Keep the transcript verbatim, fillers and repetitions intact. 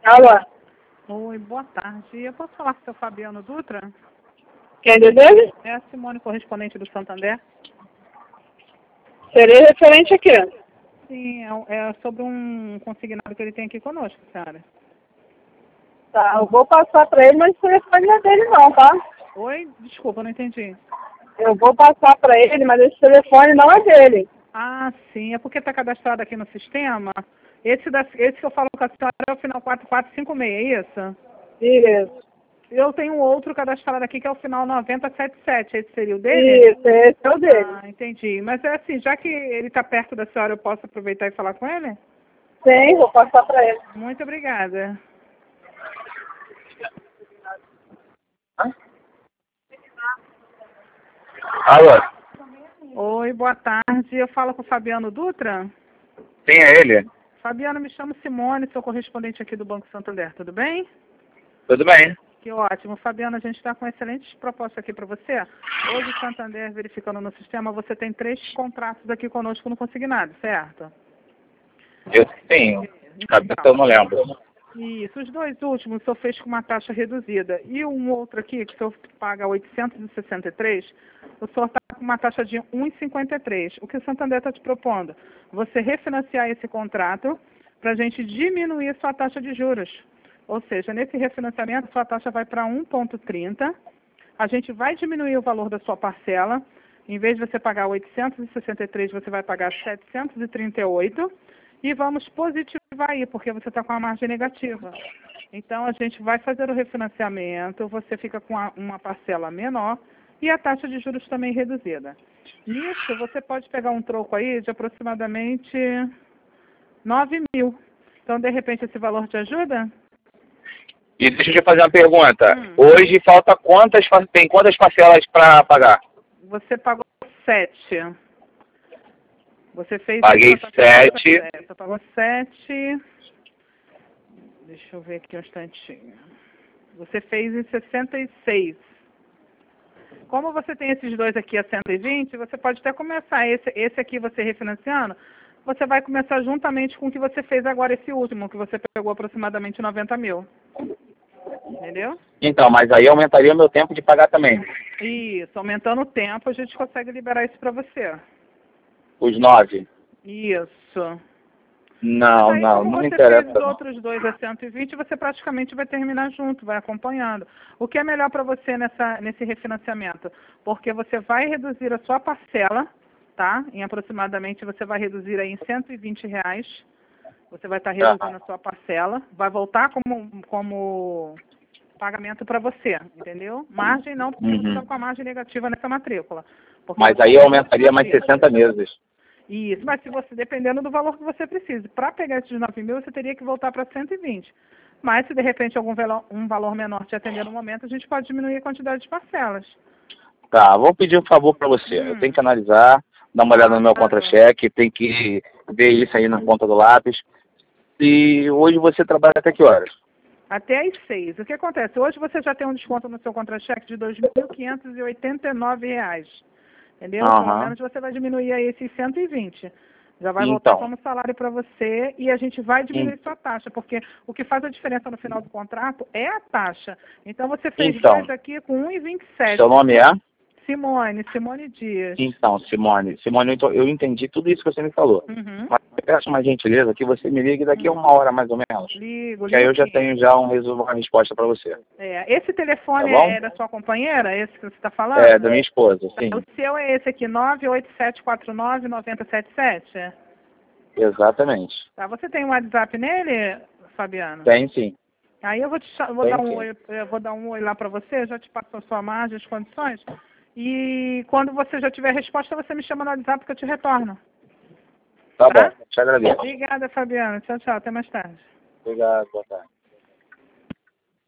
Alô? Oi, boa tarde. Eu posso falar com o seu Fabiano Dutra? Quem é dele? É a Simone, correspondente do Santander. Seria referente a quê? Sim, é, é sobre um consignado que ele tem aqui conosco, senhora. Tá, eu vou passar pra ele, mas o telefone não é dele não, tá? Oi? Desculpa, eu não entendi. Eu vou passar pra ele, mas esse telefone não é dele. Ah, sim, é porque está cadastrado aqui no sistema. Esse, da, esse que eu falo com a senhora é o final quatro quatro cinco seis, é isso? Isso. Eu tenho outro cadastrado aqui que é o final noventa setenta e sete. Esse seria o dele? Isso, esse é o dele. Ah, entendi. Mas é assim, já que ele está perto da senhora, eu posso aproveitar e falar com ele? Sim, vou passar pra ele. Muito obrigada. Alô? Oi, boa tarde. Eu falo com o Fabiano Dutra? Sim, é ele? Fabiano, me chamo Simone, sou correspondente aqui do Banco Santander, tudo bem? Tudo bem? Que ótimo. Fabiano, a gente está com excelentes propostas aqui para você. Hoje, o Santander, verificando no sistema, você tem três contratos aqui conosco no consignado, certo? Eu sim. De cabeça Então, eu não lembro. isso, os dois últimos o senhor fez com uma taxa reduzida. E um outro aqui, que o senhor paga oitocentos e sessenta e três, o senhor está com uma taxa de um vírgula cinquenta e três. O que o Santander está te propondo? Você refinanciar esse contrato para a gente diminuir sua taxa de juros. Ou seja, nesse refinanciamento, sua taxa vai para um vírgula trinta. A gente vai diminuir o valor da sua parcela. Em vez de você pagar oitocentos e sessenta e três, você vai pagar setecentos e trinta e oito. E vamos positivar aí, porque você está com a margem negativa. Então, a gente vai fazer o refinanciamento, você fica com a, uma parcela menor e a taxa de juros também reduzida. Nisso, você pode pegar um troco aí de aproximadamente nove mil. Então, de repente, esse valor te ajuda? E deixa eu te fazer uma pergunta. Hum. Hoje falta quantas, par- tem quantas parcelas para pagar? Você pagou sete. Você fez... Paguei essa taxa- sete. é, Você pagou sete. Deixa eu ver aqui um instantinho. Você fez em sessenta e seis. Como você tem esses dois aqui a cento e vinte, você pode até começar esse, esse aqui você refinanciando, você vai começar juntamente com o que você fez agora, esse último, que você pegou aproximadamente noventa mil. Entendeu? Então, mas aí aumentaria o meu tempo de pagar também. Isso, aumentando o tempo, a gente consegue liberar isso para você. Os nove. Isso. Não, Mas aí, não, como não me você fez interessa os não. outros dois a cento e vinte, você praticamente vai terminar junto, vai acompanhando. O que é melhor para você nessa, nesse refinanciamento? Porque você vai reduzir a sua parcela, tá? Em aproximadamente, você vai reduzir aí em cento e vinte reais. Você vai estar reduzindo a sua parcela. Vai voltar como, como pagamento para você, entendeu? Margem não, porque você Uhum. está com a margem negativa nessa matrícula. Porque Mas você aí tem aumentaria mais negativa. sessenta meses. Isso, mas se você, dependendo do valor que você precise, para pegar esses nove mil, você teria que voltar para cento e vinte. Mas se de repente algum valor, um valor menor te atender no momento, a gente pode diminuir a quantidade de parcelas. Tá, vou pedir um favor para você. Hum. Eu tenho que analisar, dar uma olhada no meu Claro. contra-cheque, tem que ver isso aí na ponta do lápis. E hoje você trabalha até que horas? Até às seis. O que acontece? Hoje você já tem um desconto no seu contra-cheque de dois mil quinhentos e oitenta e nove reais. Entendeu? Pelo Aham. menos você vai diminuir aí esses cento e vinte. Já vai voltar Então, como salário para você e a gente vai diminuir Hum. sua taxa, porque o que faz a diferença no final do contrato é a taxa. Então você fez Então, dois aqui com um vírgula vinte e sete. seu nome é? Simone, Simone Dias. Então, Simone. Simone, eu tô- eu entendi tudo isso que você me falou. Uhum. Mas eu peço uma gentileza que você me ligue daqui a uma hora mais ou menos. Ligo, Que aí ligo eu já sim. tenho já um resumo, uma resposta para você. É, esse telefone Tá bom? é da sua companheira? Esse que você está falando? É, da minha esposa, sim. O seu é esse aqui, nove oito sete quatro nove nove zero sete sete? Exatamente. Tá, você tem um WhatsApp nele, Fabiano? Tem sim. Aí eu vou, te, cha- vou Tem dar um sim. oi, eu vou dar um oi lá para você, já te passo a sua margem, as condições. E quando você já tiver a resposta, você me chama no WhatsApp que eu te retorno. Tá Tá? bom, te agradeço. Obrigada, Fabiano. Tchau, tchau. Até mais tarde. Obrigado, boa tarde.